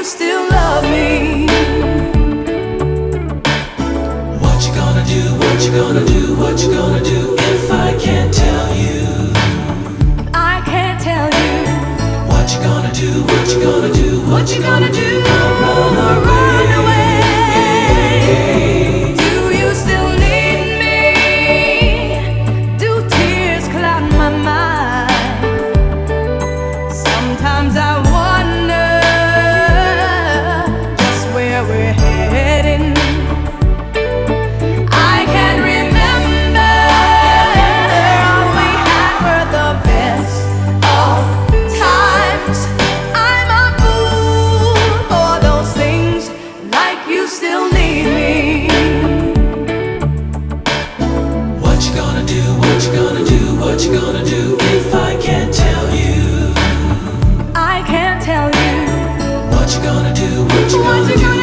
still love me? What you gonna do, what you gonna do, what you gonna do if I can't tell you? I can't tell you. What you gonna do, what you gonna do, what you gonna do? Run away. Do you still need me? Do tears cloud my mind? Sometimes I wonder just where we're heading. I can't remember all we had were the best of times. I'm a fool for those things, like you still need me. What you gonna do, what you gonna do, what you gonna do if I can't tell you? I can't tell you. What you gonna do, what you What gonna you do? gonna